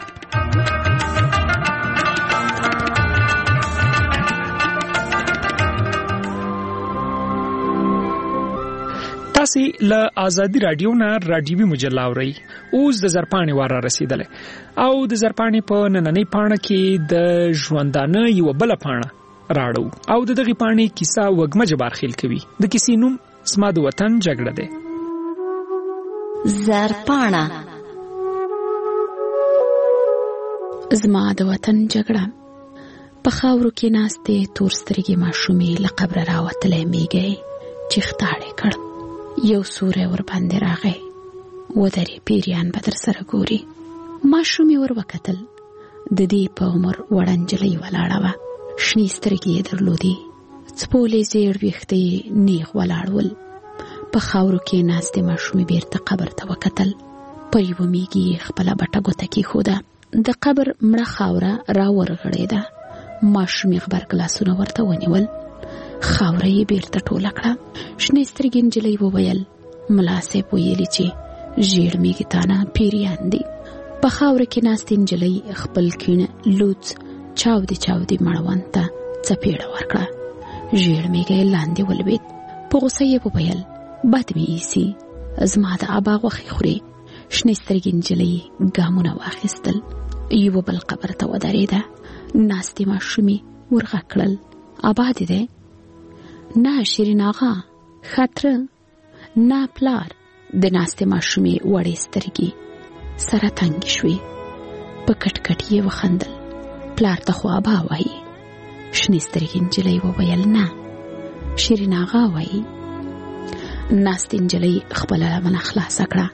تاسو له آزادی رادیو نه رادیوي مجله اورئ. اوس د زرپانې وار را رسیدلې او د زرپانې په نننۍ پاڼه کې د ژوندانه یو بل پاڼه راړو او د دغه پاڼې کیسه وګمجه بارخیل کوي. د کیسې نوم زما د وطن جګړه ده. زرپانه. زما د وطن جګړه. په خاورو کې ناستې تور سترګې ماشومې له قبره راوتلې میږي چې ختاړې کړ. یو سوری ور باندې راغی. ودرې پیریان به در سره ګوري. ماشومې ور وکتل. د دې په عمر وړه نجلۍ ولاړه وه. شنې سترګې یې درلودې. څپولې زیړ ویښته یې نیغ ولاړ ول. په خاورو کې ناستې ماشومې بیرته قبر ته وکتل. پر یوه میږي یې خپله بټه ګوته کېښوده. د قبر مړه خاوره راورغړېده. ماشومې غبرګلاسونه ورته ونیول. خاوره یې بیرته ټوله کړه. شنې سترګې نجلۍ وویل ملا صاحب ویلي چې ژیړ میږي تانه پیریان دي. په خاوره کې ناستې نجلۍ خپل کیڼ لوڅ چاودې مړوند ته څپېړه ورکړه. ژیړ میږی لاندې ولوېد. په غوسه یې وویل بد مې ایسي، زما د ابا غوښې خوري. شنې سترګې نجلۍ ګامونه واخیستل. یوه بل قبر ته ودرېده. ناستې ماشومې ورغږ کړل ابا دې دی؟ نه شیرین آغا، خطره نه پلار. د ناستې ماشومې وړې سترګې سره تنګې شوې. په کټ کټ یې وخندل. پلار ته خو ابا وایي. شنې سترګې نجلۍ وویل نه شیرین آغا وایي. ناستې نجلۍ خپله لمنه خلاصه کړه.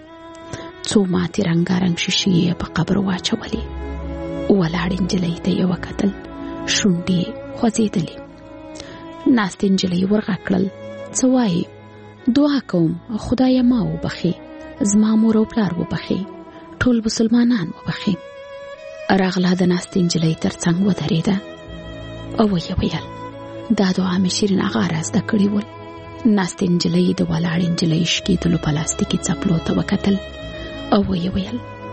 څو ماتې رنګارنګ شیشې یې په قبر واچولې. ولاړې نجلۍ ته یې وکتل. شونډې خوځېدلې. ناستې نجلۍ ورغږ کړل څه وایي؟ دعا کوم خدایه ما وبخې، زما مور او پلار وبخې، ټول مسلمانان وبخې. راغله د ناستې نجلۍ تر څنګ ودرېده او یې ویل دا دعا مې شیرین آغا را زده کړي ول. ناستې نجلۍ د ولاړې نجلۍ شکېدلو پلاستیکي څپلو ته وکتل او یې ویل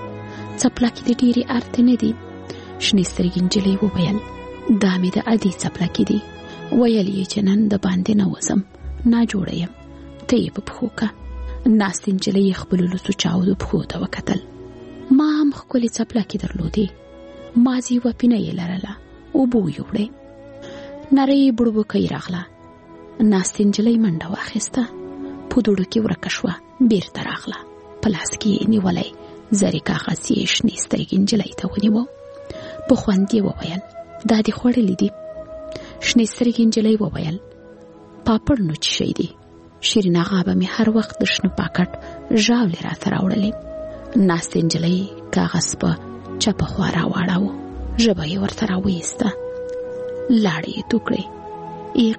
څپلکې د ډېرې ارتې نه دي. شنې سترګې نجلۍ وویل دا مې د ادې څپلکې دي. ویل یې چې نن د باندې نه وځم، ناجوړه یم، ته یې په پښو که. ناستې نجلۍ خپلو لوڅو چاودو پښو ته وکتل. ما هم ښکلې څپلکې درلودې، مازې یوه پینه یې لرله، اوبه یې وړې. نرۍ بړبوکۍ راغله. ناستې نجلۍ منډه واخیسته. په دوړو کې ورکه شوه. بیرته راغله. په لاس کې یې نیولی زرې کاغذ یې شنې سترګې نجلۍ ته ونیوه. په خوند یې وویل دا دې خوړلي دي؟ شنې سترګې نجلۍ وویل پاپړ نو څه شی دی؟ شیرین آغا به مې هر وخت د شنو پاکټ ژاولې راته راوړلې. ناستې نجلۍ کاغذ په چپه خوا راواړاوه. ژبه یې ورته راویسته. لاړې یې تو کړې. ایق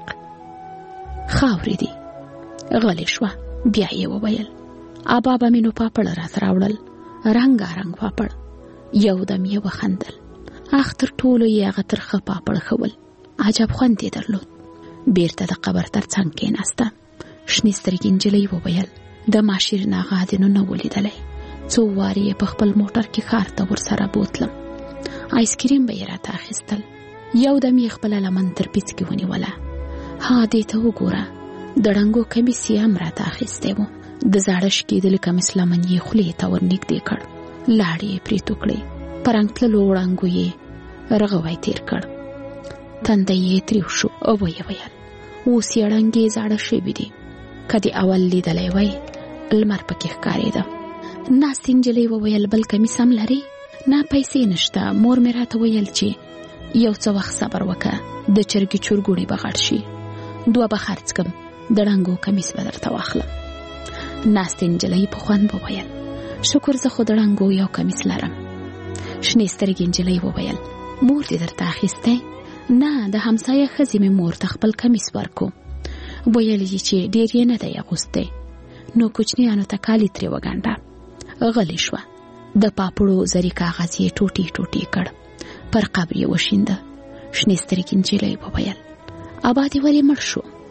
خاورې دي. غلې شوه. بیا یې وویل ابا به مې نو پاپړ راته راوړل، رنګارنګ پاپړ. یو دم یې وخندل. اخ تر ټولو یې هغه ترخه پاپړ ښول. عجب خوند یې درلود. بیرته د قبر تر څنګ کېناسته. شنې سترګې نجلۍ وویل د ما شیرین آغا دې نو نه ولیدلی. څو وارې یې په خپل موټر کې ښار ته ورسره بوتلم. آیسکریم به یې راته اخیستل. یو دم یې خپله لمن تر پیڅکې ونیوله. ها دې ته وګوره، د ړنګو کمیس یې هم راته اخیستی و. د زاړه شکېدلي کمیس لمن یې خولې ته ورنږدې کړ. لاړې یې پرې تو کړې. په رنګ تللو وړانګو یې رغوی تېر کړ. تنده یې تریو شو او یې ویل اوس یې ړنګې زاړه شوي دي، که دې اول لیدلی وی لمر پکې ښکارېده. ناستې نجلۍ وویل بل کمیس هم لرې؟ نه پیسې نشته. مور مې راته ویل چې یو څه وخت صبر وکړه، د چرګې چورګوړي به غټ شي، 2 به خرڅ کړم، د ړنګو کمیس به درته واخلم. ناستې نجلۍ په خوند وویل شکر زه خو د ړنګو یو کمیس لرم. شنې سترګې نجلۍ وویل مور دې درته اخیستی؟ نه، د همسایه ښځې مې مور ته خپل کمیس ورکو. ویل یې چې ډېر یې نه دی اغوستی، نو کوچنیانو ته کالي ترې وګنډه. غلې شوه. د پاپړو زري کاغذ یې ټوټې ټوټې کړ. پر قبر یې وشینده. شنې سترګې نجلۍ وویل ابا دې ولې مړ شو؟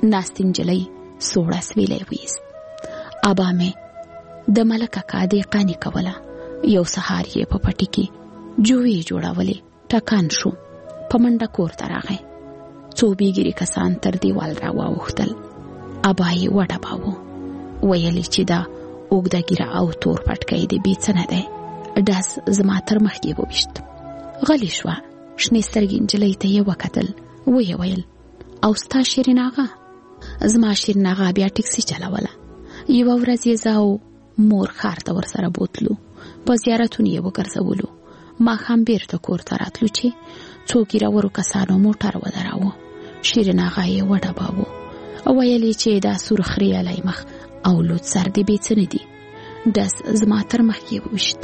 ناستې نجلۍ سوړ اسویلی ویست. ابا مې د ملک اکا دهقاني کوله. یو سهار یې په پټي کې جوړې جوړولې. ټکان شو، په منډه کور ته راغی. څو بیګیري کسان تر دیوال را واوښتل. ابا یې وډباوه، ویلې چې دا اوږده ږیره او تور پټکی د بې څه نه دی. ډز زما تر مخکې وویشت. غلی شوه. شنې سترګې نجلۍ ته یې وکتل. ویې ویل او ستا شیرین آغا؟ زما شیرین آغا بیا ټکسي چلوله. یوه ورځ یې زه او مور ښار ته ورسره بوتلو. په زیارتونو یې وګرځولو. ماښام بیرته کور ته راتلو چې څو ګیرورو کسانو موټر ودراوه. شیرین آغا یې وډباوه. ویل یې چې دا سور خریالی مخ او لوڅ سر دې بې څه نه دي. ډز زما تر مخکې وویشت.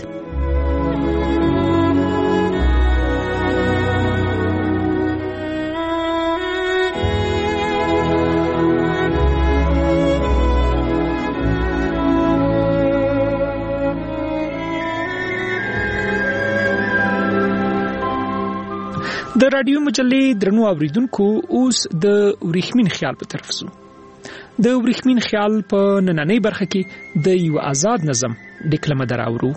د رادیو مجلې درنو اوریدونکو، اوس د وریښمین خیال په طرف ځو. د وریښمین خیال په نننۍ برخه کې د یو آزاد نظم ډکلمه دراورو.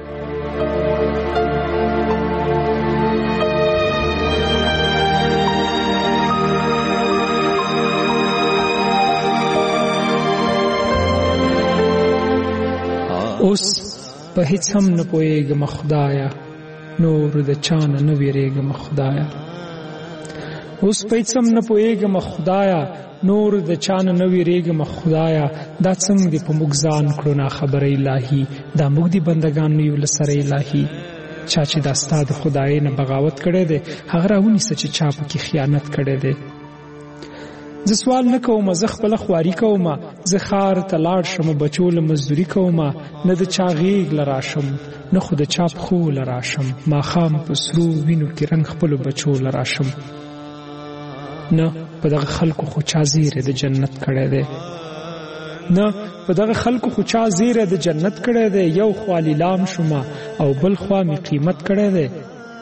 اوس په هیڅ هم نه پوهېږم خدایا، نور د چانه نه ویریږم خدایا. اوس په هیڅ هم نه پوهېږم خدایا، نور د چانه نه ویریږم خدایا. دا څنګه دې په موږ ځان کړو ناخبره الهي، دا موږ دې بندګان یو له سره الهي. چا چې دا ستا د خدای نه بغاوت کړی دی، هغه راونیسه چې چا پکې خیانت کړی دی. زه سوال نه کوم، زه خپله خواري کوم. زه ښار ته لاړ شم، بچو له مزدوري کوم. نه د چا غېږ له راشم، نه خو د چا پښو له راشم. ماښام په سرو وینو کې رنګ خپلو بچو له راشم. نه په دغه خلکو خو چا زیری د جنت کړی دی، نه په دغه خلکو خو چا زیری د جنت کړی دی. یو خوا لیلام شومه او بل خوا مې قیمت کړی دی.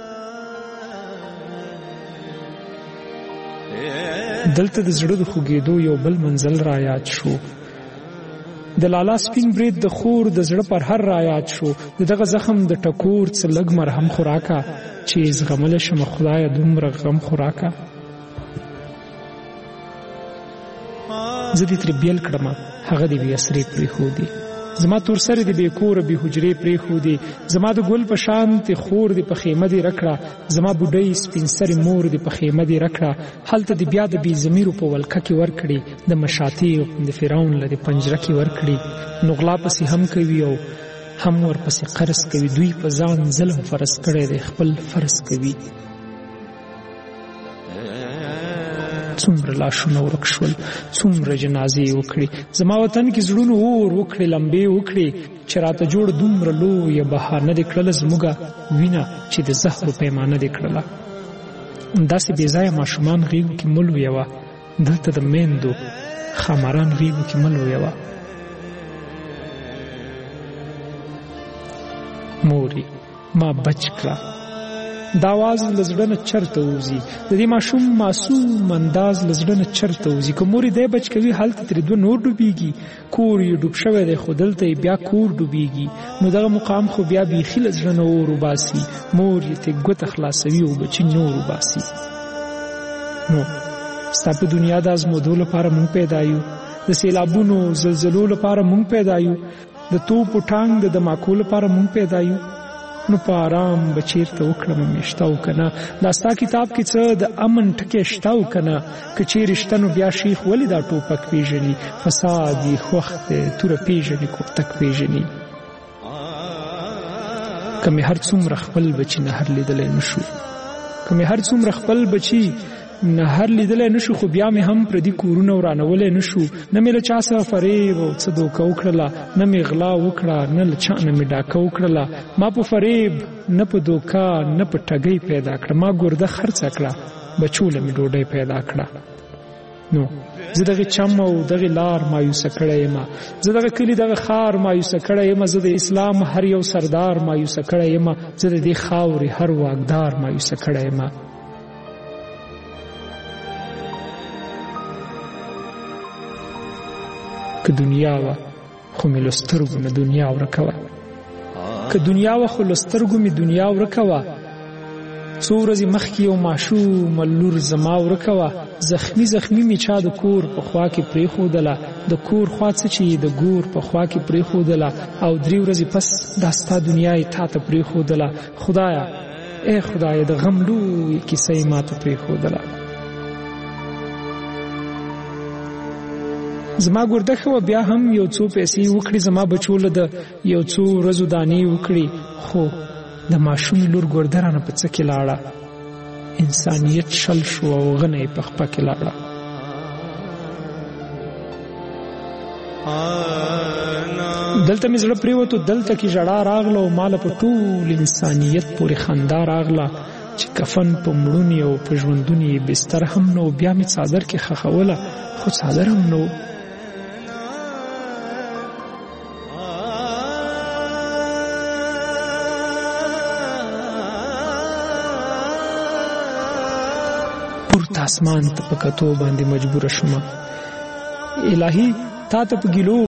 دلته د زړه د خوږېدو یو بل منزل را یاد شو. د لالا سپین برید د خور د زړه پر هر را یاد شو. د دغه زخم د ټکور څه لږ مرهم خوراکه، چې زغملی شمه خدایه دومره غم خوراکه. زه دې ترې بیل کړمه، هغه دې بې اسرې پرېښودې. زما تور سرې دې بې کوره بې حجرې پرېښودې. زما د ګل په شانتې خور دې په خیمه دې رکړه. زما بوډۍ سپین سرې مور دې په خیمه دې رکړه. هلته دې بیا د بې ضمیرو په ولکه کې ورکړې. د مشاتې د فرعون له دې پنجره کې ورکړې. نو غلا پسې هم کوي او هم ورپسې قرض کوي. دوی په ځان ظلم فرض کړی دی، خپل فرض کوي. څومره لاشونه ورک شول، څومره جنازې وکړې. زما وطن کې زړونو اور وکړې، لمبې وکړې. چې راته جوړ دومره لویه بهانه دې کړله زموږه وینه، چې د زهرو پیمانه دې کړله. داسې بې ځایه ماشومان غېږو کې مه لویوه. دلته د میندو خامران غېږو کې مه لویوه. مورې ما بچ کړه. دا آواز له زړه نه چرته وځي. د دې ماشوم معصوم انداز له زړه نه چرته وځي. که مور یې دی بچ کوي، هلته ترې دوه نور ډوبېږي. کور یې ډوب شوی دی، خو دلته یې بیا کور ډوبېږي. نو دغه مقام خو بیا بیخي له زړه نه اور وباسي. مور یې ترې ګوته خلاصوي او بچي نور وباسي. نو ستا په دنیا د ازمودو لپاره مونږ پیدا یو، د سیلابونو زلزلو لپاره مونږ پیدا یو، د توپو ټانک د دماکو لپاره مونږ پیدا یو. نو په آرام به چیرته وکړم میشته او که نه. دا ستا کتاب کې څه د امن ټکی شته او که نه. که چیرې شته نو بیا شیخ ولې دا ټوپک پیژني؟ فساد یې خوښ دی، توره پیژني، کوتک پیژني. که مې هر څومره خپل بچي نهر لیدلی نشو، که مې هر څومره خپل بچي نهر لیدلی نشو، خو بیا مې هم پردي کورونه ورانولی نشو. نه مې له چا سره فریب او څه دوکه وکړله، نه مې غلا وکړه، نه له چا نه مې ډاکه وکړله. ما په فریب نه په دوکه نه په ټګۍ پیدا کړه. ما ګرده خرڅه کړه، بچو له مې ډوډۍ پیدا کړه. نو زه دغه چم او دغه لار مایوسه کړی یم. زه دغه کلي دغه ښار مایوسه کړی یم. زه د اسلام هر یو سردار مایوسه کړی یم. زه د دې خاورې هر واکدار مایوسه کړی یم. که دنیا وه خو مې له سترګو نه دنیا ورکه وه، که دنیا وه خو له سترګو مې دنیا ورکه وه. څو ورځې مخکې یو ماشومه لور زما ورکه وه، زخمی زخمی مې چا د کور په خوا کې پرېښودله، د کور خوا څه چې د ګور په خوا کې پرېښودله، او 3 ورځې پس دا ستا دنیا یې تا ته پرېښودله. خدایه ای خدایه د غم لوی کیسه یې ما ته پرېښودله. زما ګرده ښه وه، بیا هم یو څو پیسې وکړي زما بچو له د یو څو ورځو دانې وکړي، خو د ماشومې لور ګرده رانه په څه کې لاړه، انسانیت شل شو او غنه یې په خپه کې لاړه. دلته مې زړه پرېوتو، دلته کې ژړا راغله او ماله په ټول انسانیت پورې خندا راغله چې کفن په مړونې او په ژوندونې بستر هم نه و، بیا مې څادر کې خښوله خو څادر هم نه و. پورته اسمان ته په کتو باندې مجبوره شومه، الهي تا ته په ګیلو